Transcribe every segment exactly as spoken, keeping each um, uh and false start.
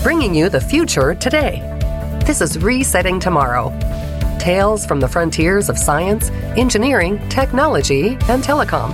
bringing you the future today. This is Resetting Tomorrow. Tales from the frontiers of science, engineering, technology, and telecom.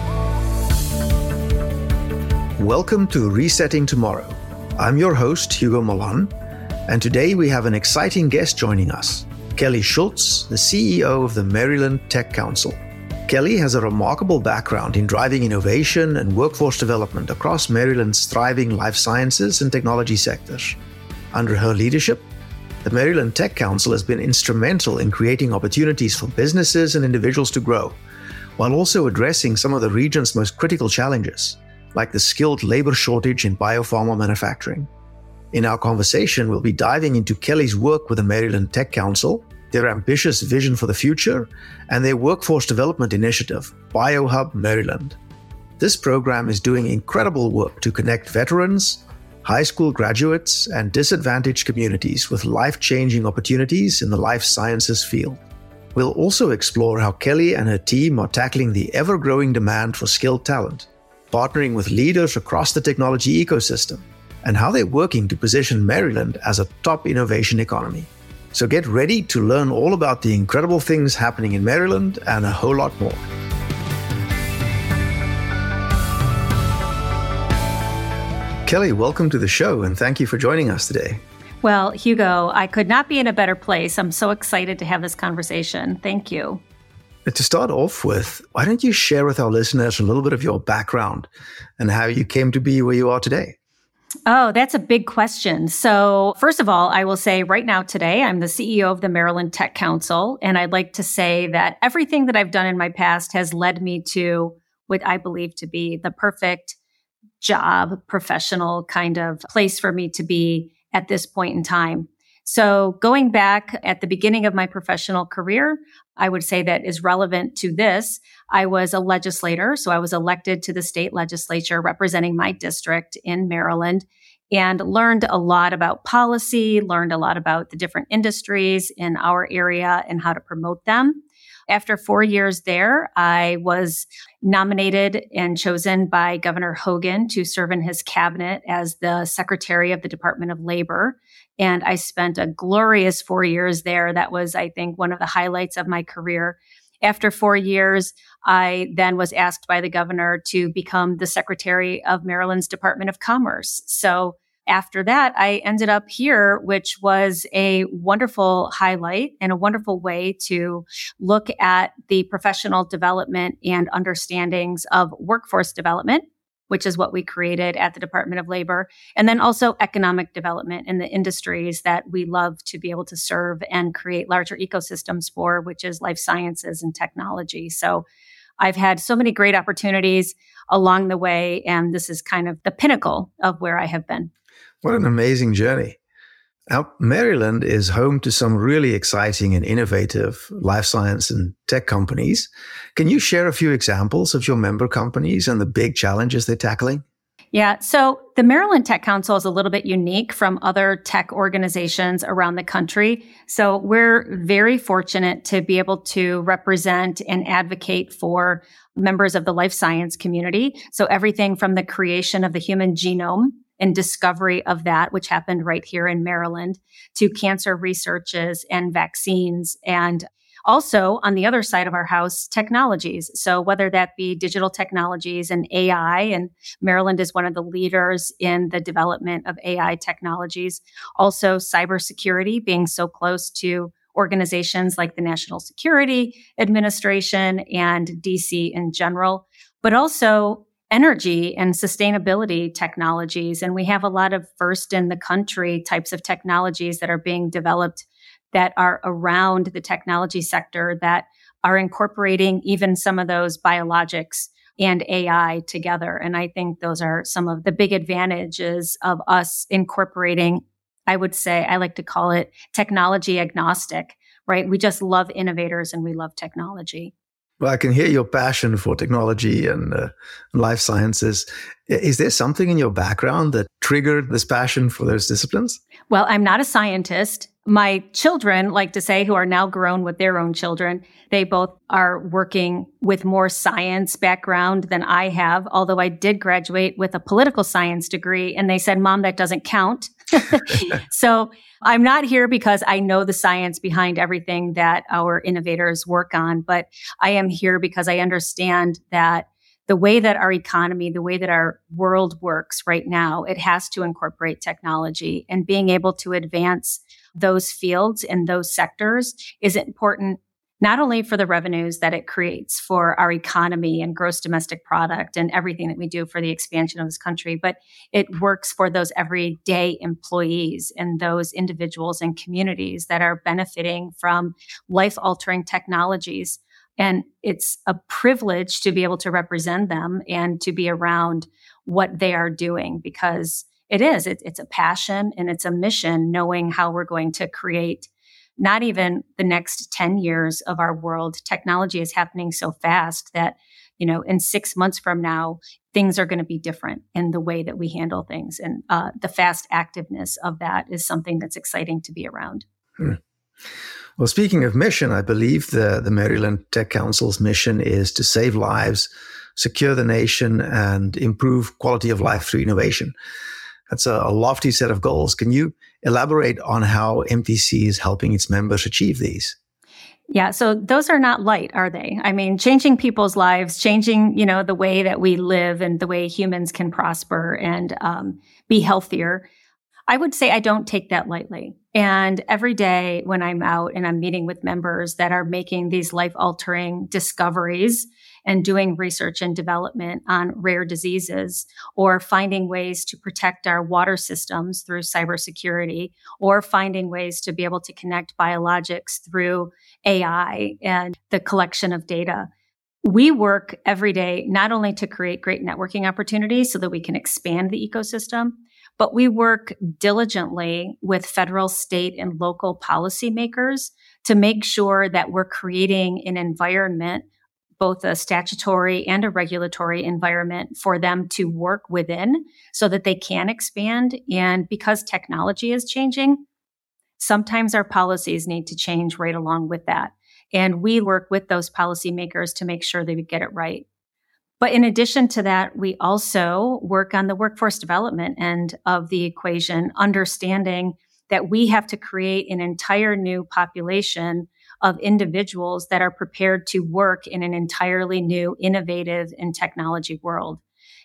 Welcome to Resetting Tomorrow. I'm your host, Hugo Malan, and today we have an exciting guest joining us, Kelly Schultz, the C E O of the Maryland Tech Council. Kelly has a remarkable background in driving innovation and workforce development across Maryland's thriving life sciences and technology sectors. Under her leadership, the Maryland Tech Council has been instrumental in creating opportunities for businesses and individuals to grow, while also addressing some of the region's most critical challenges, like the skilled labor shortage in biopharma manufacturing. In our conversation, we'll be diving into Kelly's work with the Maryland Tech Council, their ambitious vision for the future, and their workforce development initiative, BioHub Maryland. This program is doing incredible work to connect veterans, high school graduates, and disadvantaged communities with life-changing opportunities in the life sciences field. We'll also explore how Kelly and her team are tackling the ever-growing demand for skilled talent, partnering with leaders across the technology ecosystem, and how they're working to position Maryland as a top innovation economy. So get ready to learn all about the incredible things happening in Maryland and a whole lot more. Kelly, welcome to the show and thank you for joining us today. Well, Hugo, I could not be in a better place. I'm so excited to have this conversation. Thank you. To start off with, why don't you share with our listeners a little bit of your background and how you came to be where you are today? Oh, that's a big question. So first of all, I will say right now today, I'm the C E O of the Maryland Tech Council. And I'd like to say that everything that I've done in my past has led me to what I believe to be the perfect job, professional kind of place for me to be at this point in time. So going back at the beginning of my professional career, I would say that is relevant to this. I was a legislator, so I was elected to the state legislature representing my district in Maryland and learned a lot about policy, learned a lot about the different industries in our area and how to promote them. After four years there, I was nominated and chosen by Governor Hogan to serve in his cabinet as the Secretary of the Department of Labor. And I spent a glorious four years there. That was, I think, one of the highlights of my career. After four years, I then was asked by the governor to become the Secretary of Maryland's Department of Commerce. So after that, I ended up here, which was a wonderful highlight and a wonderful way to look at the professional development and understandings of workforce development, which is what we created at the Department of Labor, and then also economic development in the industries that we love to be able to serve and create larger ecosystems for, which is life sciences and technology. So I've had so many great opportunities along the way, and this is kind of the pinnacle of where I have been. What an amazing journey. Now, Maryland is home to some really exciting and innovative life science and tech companies. Can you share a few examples of your member companies and the big challenges they're tackling? Yeah, so the Maryland Tech Council is a little bit unique from other tech organizations around the country. So we're very fortunate to be able to represent and advocate for members of the life science community. So everything from the creation of the human genome and discovery of that, which happened right here in Maryland, to cancer researches and vaccines. And also on the other side of our house, technologies. So whether that be digital technologies and A I, and Maryland is one of the leaders in the development of A I technologies. Also cybersecurity, being so close to organizations like the National Security Administration and D C in general, but also energy and sustainability technologies. And we have a lot of first in the country types of technologies that are being developed that are around the technology sector that are incorporating even some of those biologics and A I together. And I think those are some of the big advantages of us incorporating, I would say, I like to call it technology agnostic, right? We just love innovators and we love technology. Well, I can hear your passion for technology and uh, life sciences. Is there something in your background that triggered this passion for those disciplines? Well, I'm not a scientist. My children, like to say, who are now grown with their own children, they both are working with more science background than I have, although I did graduate with a political science degree. And they said, Mom, that doesn't count. So I'm not here because I know the science behind everything that our innovators work on, but I am here because I understand that the way that our economy, the way that our world works right now, it has to incorporate technology, and being able to advance those fields and those sectors is important not only for the revenues that it creates for our economy and gross domestic product and everything that we do for the expansion of this country, but it works for those everyday employees and those individuals and communities that are benefiting from life-altering technologies. And it's a privilege to be able to represent them and to be around what they are doing, because it is, it, it's a passion and it's a mission, knowing how we're going to create not even the next ten years of our world. Technology is happening so fast that, you know, in six months from now, things are going to be different in the way that we handle things. And uh, the fast activeness of that is something that's exciting to be around. Hmm. Well, speaking of mission, I believe the, the Maryland Tech Council's mission is to save lives, secure the nation, and improve quality of life through innovation. That's a, a lofty set of goals. Can you elaborate on how M T C is helping its members achieve these? Yeah, so those are not light, are they? I mean, changing people's lives, changing, you know, the way that we live and the way humans can prosper and um, be healthier. I would say I don't take that lightly. And every day when I'm out and I'm meeting with members that are making these life-altering discoveries and doing research and development on rare diseases, or finding ways to protect our water systems through cybersecurity, or finding ways to be able to connect biologics through A I and the collection of data. We work every day not only to create great networking opportunities so that we can expand the ecosystem, but we work diligently with federal, state, and local policymakers to make sure that we're creating an environment, both a statutory and a regulatory environment, for them to work within so that they can expand. And because technology is changing, sometimes our policies need to change right along with that. And we work with those policymakers to make sure they would get it right. But in addition to that, we also work on the workforce development end of the equation, understanding that we have to create an entire new population of individuals that are prepared to work in an entirely new, innovative and technology world.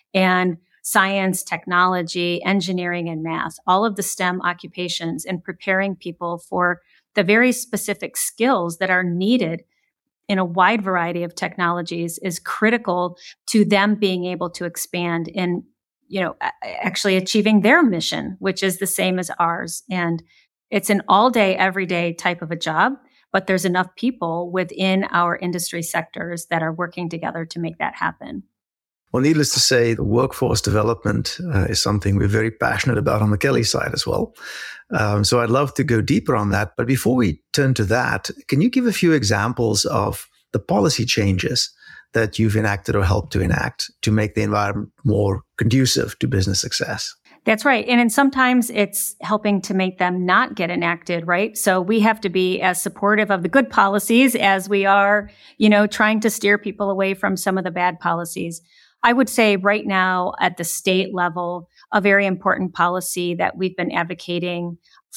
And science, technology, engineering, and math, all of the STEM occupations, and preparing people for the very specific skills that are needed in a wide variety of technologies is critical to them being able to expand in, you know, actually achieving their mission, which is the same as ours. And it's an all day, every day type of a job, but there's enough people within our industry sectors that are working together to make that happen. Well, needless to say, the workforce development uh, is something we're very passionate about on the Kelly side as well. Um, so I'd love to go deeper on that. But before we turn to that, can you give a few examples of the policy changes that you've enacted or helped to enact to make the environment more conducive to business success? That's right. And then sometimes it's helping to make them not get enacted, right? So we have to be as supportive of the good policies as we are, you know, trying to steer people away from some of the bad policies. I would say right now at the state level, a very important policy that we've been advocating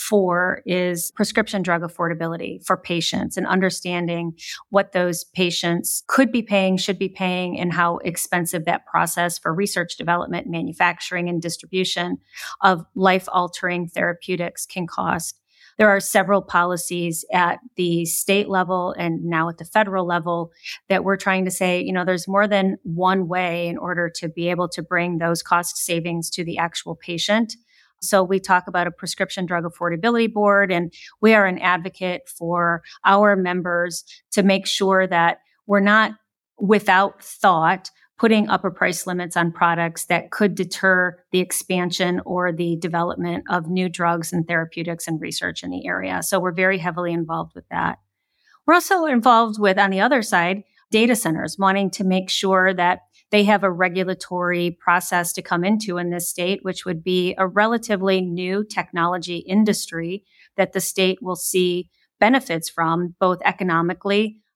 for is prescription drug affordability for patients, and understanding what those patients could be paying, should be paying, and how expensive that process for research, development, manufacturing, and distribution of life-altering therapeutics can cost. There are several policies at the state level and now at the federal level that we're trying to say, you know, there's more than one way in order to be able to bring those cost savings to the actual patient. So we talk about a prescription drug affordability board, and we are an advocate for our members to make sure that we're not, without thought, putting upper price limits on products that could deter the expansion or the development of new drugs and therapeutics and research in the area. So we're very heavily involved with that. We're also involved with, on the other side, data centers, wanting to make sure that they have a regulatory process to come into in this state, which would be a relatively new technology industry that the state will see benefits from, both economically,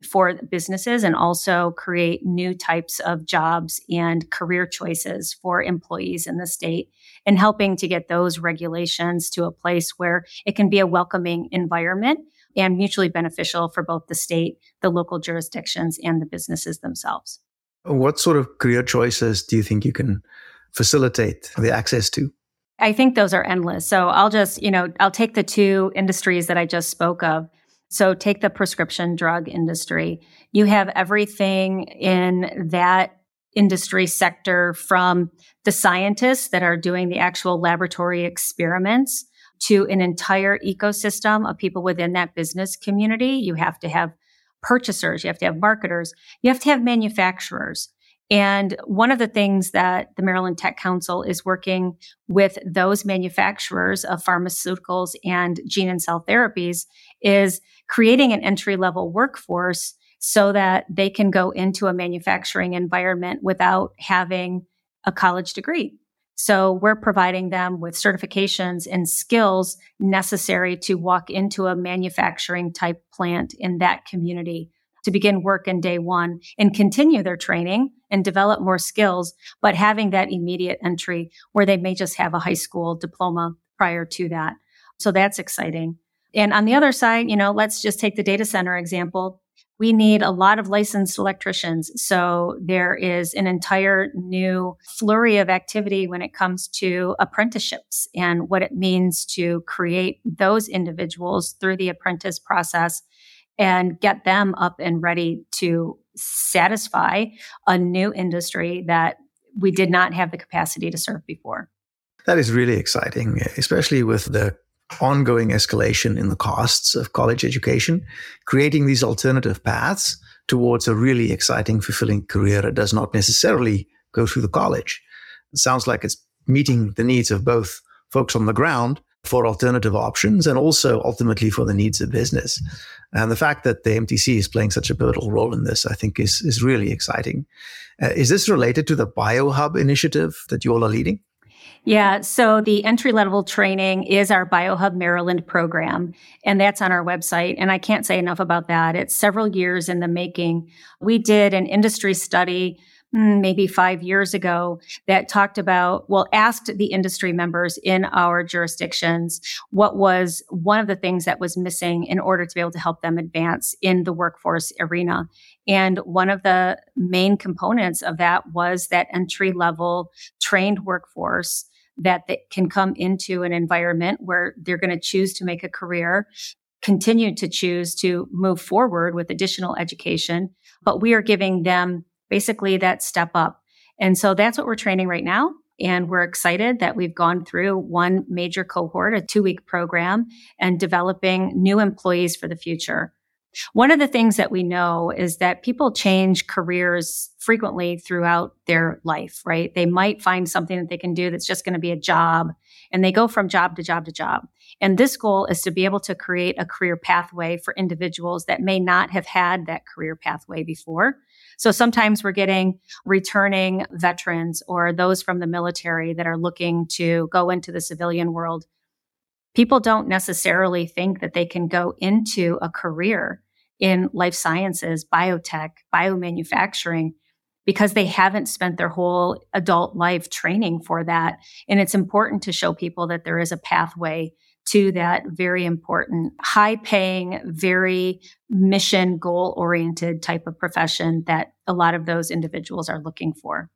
for businesses and also create new types of jobs and career choices for employees in the state, and helping to get those regulations to a place where it can be a welcoming environment and mutually beneficial for both the state, the local jurisdictions, and the businesses themselves. What sort of career choices do you think you can facilitate the access to? I think those are endless. So I'll just, you know, I'll take the two industries that I just spoke of. So take the prescription drug industry. You have everything in that industry sector, from the scientists that are doing the actual laboratory experiments to an entire ecosystem of people within that business community. You have to have purchasers, you have to have marketers, you have to have manufacturers. And one of the things that the Maryland Tech Council is working with those manufacturers of pharmaceuticals and gene and cell therapies is creating an entry-level workforce so that they can go into a manufacturing environment without having a college degree. So we're providing them with certifications and skills necessary to walk into a manufacturing type plant in that community to begin work in day one and continue their training and develop more skills, but having that immediate entry where they may just have a high school diploma prior to that. So that's exciting. And on the other side, you know, let's just take the data center example. We need a lot of licensed electricians. So there is an entire new flurry of activity when it comes to apprenticeships and what it means to create those individuals through the apprentice process and get them up and ready to satisfy a new industry that we did not have the capacity to serve before. That is really exciting, especially with the ongoing escalation in the costs of college education, creating these alternative paths towards a really exciting, fulfilling career that does not necessarily go through the college. It sounds like it's meeting the needs of both folks on the ground for alternative options and also ultimately for the needs of business. And the fact that the M T C is playing such a pivotal role in this, I think, is, is really exciting. Uh, is this related to the BioHub initiative that you all are leading? Yeah, so the entry-level training is our BioHub Maryland program, and that's on our website. And I can't say enough about that. It's several years in the making. We did an industry study maybe five years ago that talked about, well, asked the industry members in our jurisdictions what was one of the things that was missing in order to be able to help them advance in the workforce arena. And one of the main components of that was that entry-level trained workforce that they can come into an environment where they're going to choose to make a career, continue to choose to move forward with additional education, but we are giving them basically that step up. And so that's what we're training right now. And we're excited that we've gone through one major cohort, a two-week program, and developing new employees for the future. One of the things that we know is that people change careers frequently throughout their life, right? They might find something that they can do that's just going to be a job, and they go from job to job to job. And this goal is to be able to create a career pathway for individuals that may not have had that career pathway before. So sometimes we're getting returning veterans or those from the military that are looking to go into the civilian world. People don't necessarily think that they can go into a career in life sciences, biotech, biomanufacturing, because they haven't spent their whole adult life training for that. And it's important to show people that there is a pathway to that very important, high-paying, very mission goal-oriented type of profession that a lot of those individuals are looking for.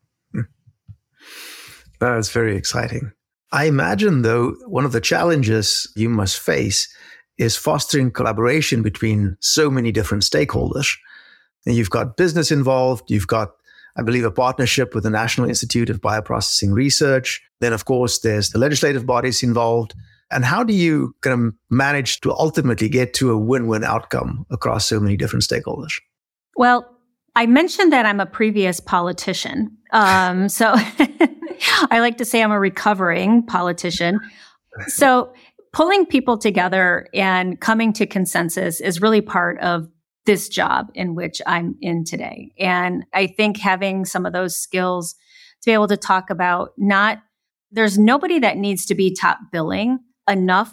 That's very exciting. I imagine, though, one of the challenges you must face is fostering collaboration between so many different stakeholders. And you've got business involved, you've got, I believe, a partnership with the National Institute of Bioprocessing Research. Then, of course, there's the legislative bodies involved. And how do you kind of manage to ultimately get to a win-win outcome across so many different stakeholders? Well, I mentioned that I'm a previous politician. Um, so I like to say I'm a recovering politician. So pulling people together and coming to consensus is really part of this job in which I'm in today. And I think having some of those skills to be able to talk about not, there's nobody that needs to be top billing enough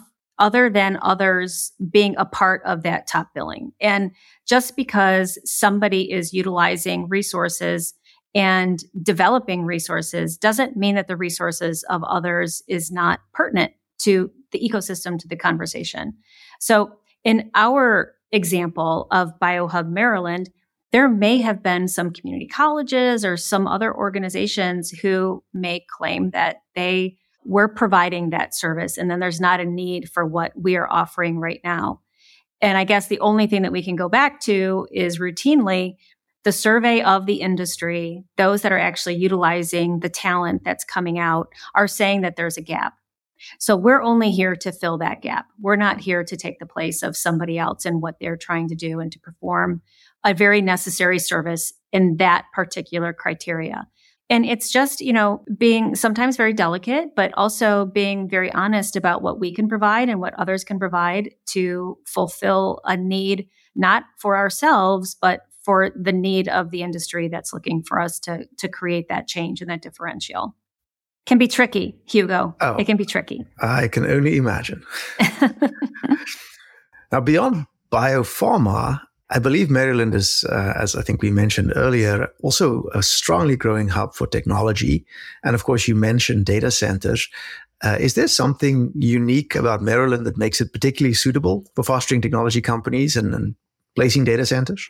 other than others being a part of that top billing. And just because somebody is utilizing resources and developing resources doesn't mean that the resources of others is not pertinent to the ecosystem, to the conversation. So in our example of BioHub Maryland, there may have been some community colleges or some other organizations who may claim that they were providing that service, and then there's not a need for what we are offering right now. And I guess the only thing that we can go back to is routinely the survey of the industry. Those that are actually utilizing the talent that's coming out are saying that there's a gap. So we're only here to fill that gap. We're not here to take the place of somebody else and what they're trying to do and to perform a very necessary service in that particular criteria. And it's just, you know, being sometimes very delicate, but also being very honest about what we can provide and what others can provide to fulfill a need, not for ourselves, but for the need of the industry that's looking for us to, to create that change and that differential. Can be tricky, Hugo. Oh, it can be tricky. I can only imagine. Now, beyond biopharma, I believe Maryland is, uh, as I think we mentioned earlier, also a strongly growing hub for technology. And of course, you mentioned data centers. Uh, is there something unique about Maryland that makes it particularly suitable for fostering technology companies and, and placing data centers?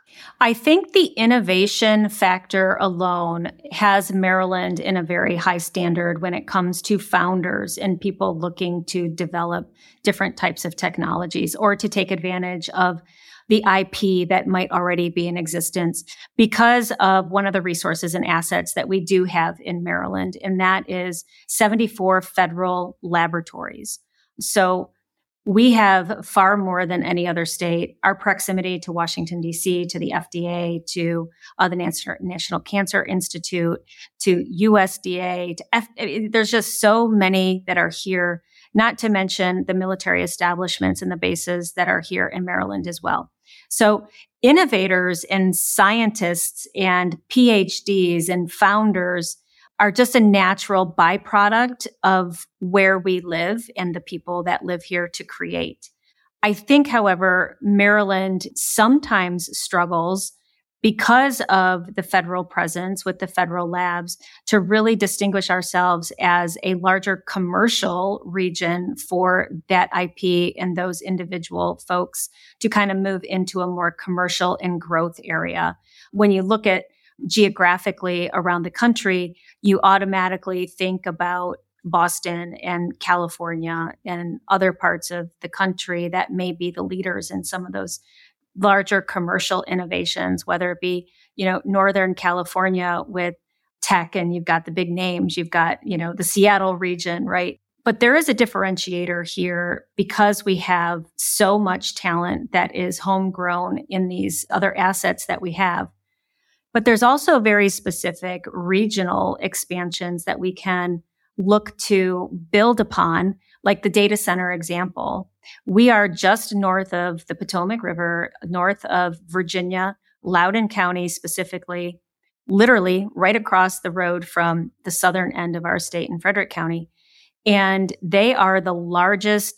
I think the innovation factor alone has Maryland in a very high standard when it comes to founders and people looking to develop different types of technologies or to take advantage of the I P that might already be in existence because of one of the resources and assets that we do have in Maryland, and that is seventy-four federal laboratories. So we have far more than any other state. Our proximity to Washington, D C, to the F D A, to uh, the National Cancer Institute, to U S D A, to F- there's just so many that are here, not to mention the military establishments and the bases that are here in Maryland as well. So innovators and scientists and P H Ds and founders are just a natural byproduct of where we live and the people that live here to create. I think, however, Maryland sometimes struggles because of the federal presence with the federal labs to really distinguish ourselves as a larger commercial region for that I P and those individual folks to kind of move into a more commercial and growth area. When you look at geographically around the country, you automatically think about Boston and California and other parts of the country that may be the leaders in some of those larger commercial innovations, whether it be, you know, Northern California with tech and you've got the big names, you've got, you know, the Seattle region, right? But there is a differentiator here because we have so much talent that is homegrown in these other assets that we have. But there's also very specific regional expansions that we can look to build upon, like the data center example. We are just north of the Potomac River, north of Virginia, Loudoun County specifically, literally right across the road from the southern end of our state in Frederick County. And they are the largest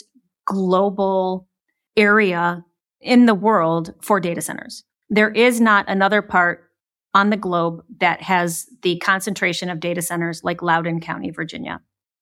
global area in the world for data centers. There is not another part on the globe that has the concentration of data centers like Loudoun County, Virginia.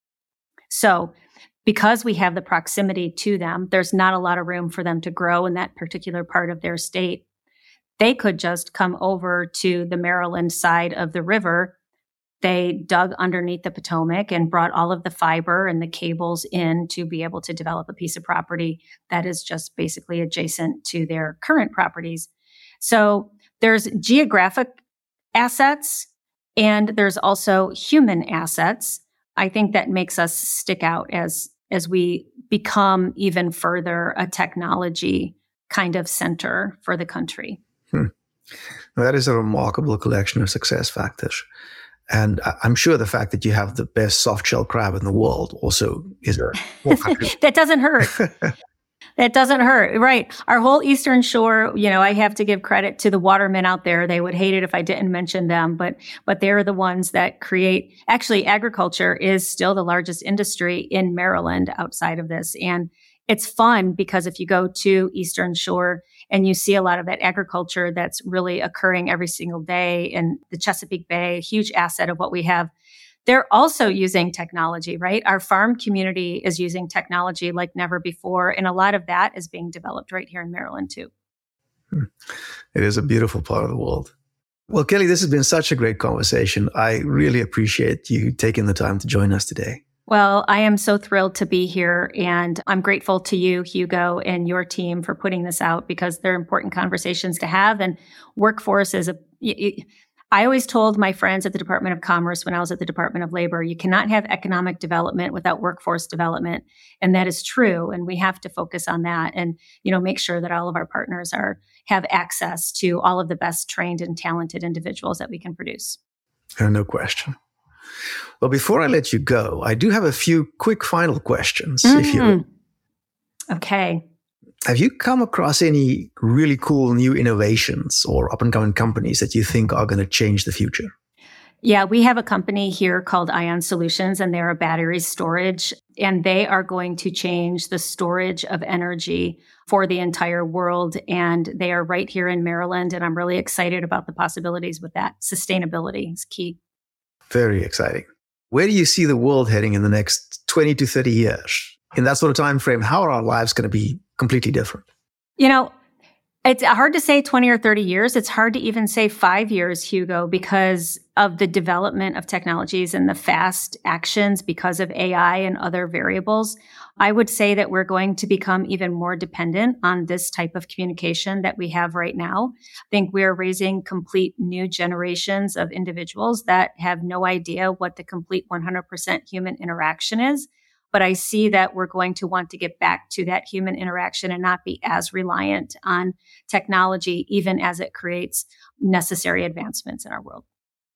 So because we have the proximity to them, there's not a lot of room for them to grow in that particular part of their state. They could just come over to the Maryland side of the river. They dug underneath the Potomac and brought all of the fiber and the cables in to be able to develop a piece of property that is just basically adjacent to their current properties. So there's geographic assets and there's also human assets. I think that makes us stick out as, as we become even further a technology kind of center for the country. Hmm. Well, that is a remarkable collection of success factors. And I'm sure the fact that you have the best soft shell crab in the world also is a that doesn't hurt. That doesn't hurt. Right. Our whole Eastern Shore, you know, I have to give credit to the watermen out there. They would hate it if I didn't mention them, but, but they're the ones that create, actually agriculture is still the largest industry in Maryland outside of this. And it's fun because if you go to Eastern Shore and you see a lot of that agriculture that's really occurring every single day in the Chesapeake Bay, a huge asset of what we have, they're also using technology, right? Our farm community is using technology like never before. And a lot of that is being developed right here in Maryland too. It is a beautiful part of the world. Well, Kelly, this has been such a great conversation. I really appreciate you taking the time to join us today. Well, I am so thrilled to be here, and I'm grateful to you, Hugo, and your team for putting this out because they're important conversations to have. And workforce is a, I always told my friends at the Department of Commerce when I was at the Department of Labor, you cannot have economic development without workforce development. And that is true. And we have to focus on that and, you know, make sure that all of our partners are, have access to all of the best trained and talented individuals that we can produce. Uh, no question. Well, before I let you go, I do have a few quick final questions. Mm-hmm. If you Okay. Have you come across any really cool new innovations or up-and-coming companies that you think are going to change the future? Yeah, we have a company here called Ion Solutions, and they're a battery storage, and they are going to change the storage of energy for the entire world. And they are right here in Maryland, and I'm really excited about the possibilities with that. Sustainability is key. Very exciting. Where do you see the world heading in the next twenty to thirty years? In that sort of time frame, how are our lives going to be completely different? You know, it's hard to say twenty or thirty years. It's hard to even say five years, Hugo, because of the development of technologies and the fast actions because of A I and other variables. I would say that we're going to become even more dependent on this type of communication that we have right now. I think we're raising complete new generations of individuals that have no idea what the complete one hundred percent human interaction is. But I see that we're going to want to get back to that human interaction and not be as reliant on technology, even as it creates necessary advancements in our world.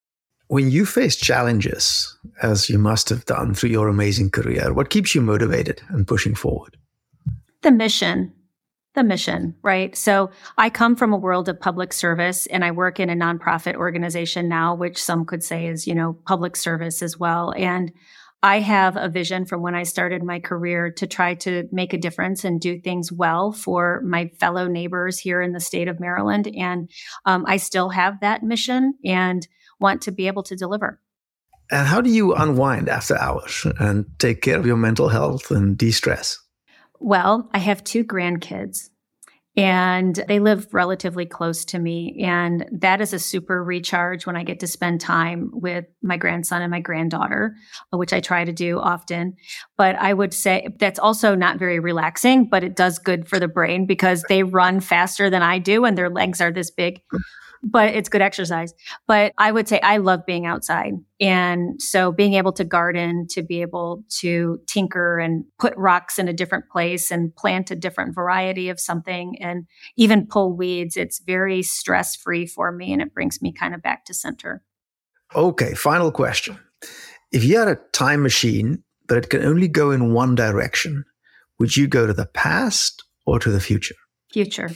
When you face challenges, as you must have done through your amazing career, what keeps you motivated and pushing forward? The mission. The mission, right? So I come from a world of public service, and I work in a nonprofit organization now, which some could say is, you know, public service as well. And I have a vision from when I started my career to try to make a difference and do things well for my fellow neighbors here in the state of Maryland. And um, I still have that mission and want to be able to deliver. And how do you unwind after hours and take care of your mental health and de-stress? Well, I have two grandkids. And they live relatively close to me. And that is a super recharge when I get to spend time with my grandson and my granddaughter, which I try to do often. But I would say that's also not very relaxing, but it does good for the brain because they run faster than I do and their legs are this big. But it's good exercise. But I would say I love being outside. And so being able to garden, to be able to tinker and put rocks in a different place and plant a different variety of something and even pull weeds, it's very stress-free for me and it brings me kind of back to center. Okay, final question. If you had a time machine, but it can only go in one direction, would you go to the past or to the future? Future.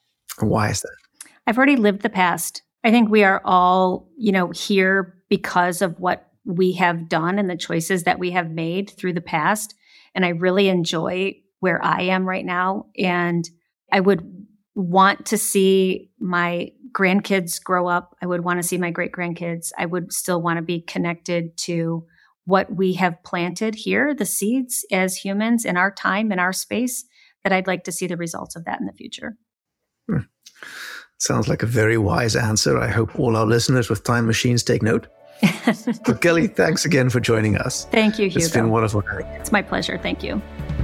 Why is that? I've already lived the past. I think we are all, you know, here because of what we have done and the choices that we have made through the past. And I really enjoy where I am right now. And I would want to see my grandkids grow up. I would want to see my great grandkids. I would still want to be connected to what we have planted here, the seeds as humans in our time, in our space, that I'd like to see the results of that in the future. Hmm. Sounds like a very wise answer. I hope all our listeners with time machines take note. So Kelly, thanks again for joining us. Thank you, Hugo. It's been wonderful. It's my pleasure. Thank you.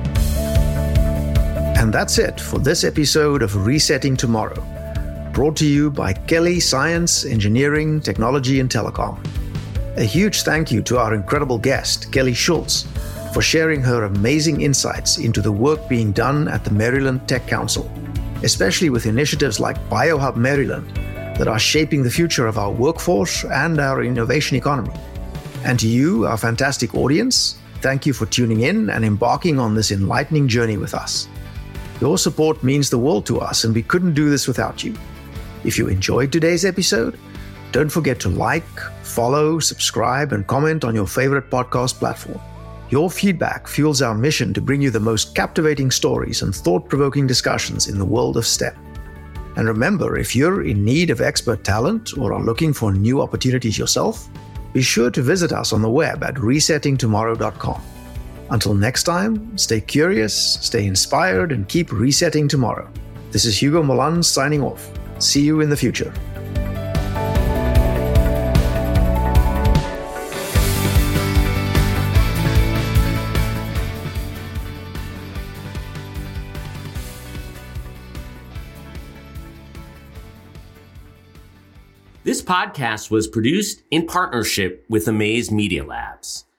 And that's it for this episode of Resetting Tomorrow, brought to you by Kelly Science, Engineering, Technology, and Telecom. A huge thank you to our incredible guest, Kelly Schultz, for sharing her amazing insights into the work being done at the Maryland Tech Council, especially with initiatives like BioHub Maryland that are shaping the future of our workforce and our innovation economy. And to you, our fantastic audience, thank you for tuning in and embarking on this enlightening journey with us. Your support means the world to us, and we couldn't do this without you. If you enjoyed today's episode, don't forget to like, follow, subscribe, and comment on your favorite podcast platform. Your feedback fuels our mission to bring you the most captivating stories and thought-provoking discussions in the world of STEM. And remember, if you're in need of expert talent or are looking for new opportunities yourself, be sure to visit us on the web at resetting tomorrow dot com. Until next time, stay curious, stay inspired, and keep resetting tomorrow. This is Hugo Malan signing off. See you in the future. This podcast was produced in partnership with Amaze Media Labs.